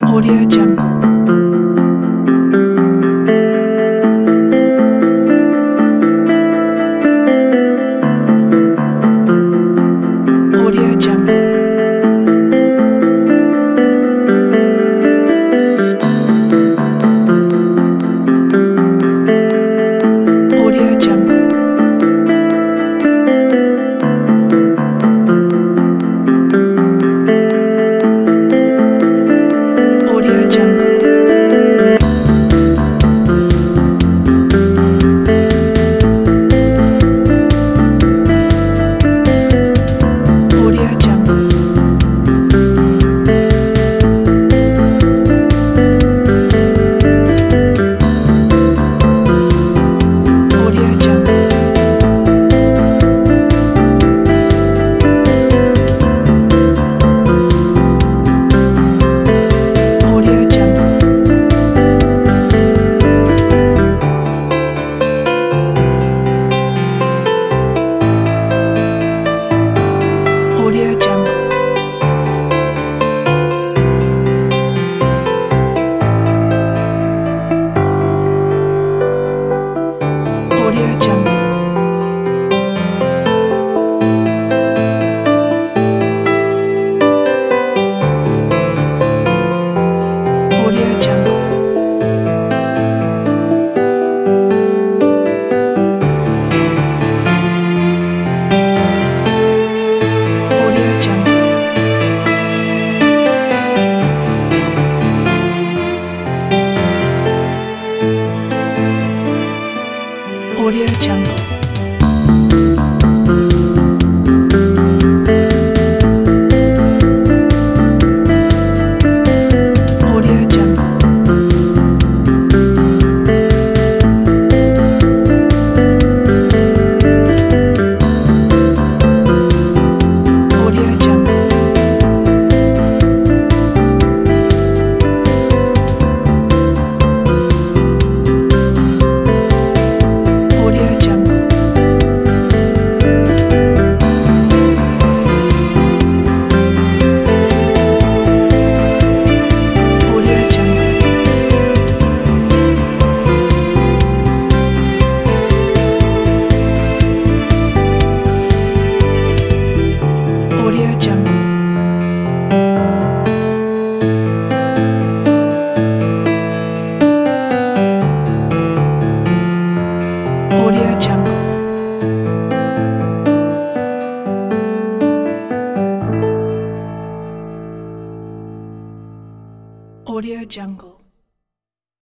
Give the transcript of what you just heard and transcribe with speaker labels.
Speaker 1: Audio Jungle. Audio Jungle. Audio Jungle. Audio Jungle. Audio Jungle. Audio Jungle. Audio Jungle. Audio Jungle. Audio Jungle. Audio Jungle. Audio Jungle. Audio Jungle. Audio Jungle. Audio Jungle. Audio Jungle. Audio Jungle. Audio Jungle. Audio Jungle. Audio Jungle.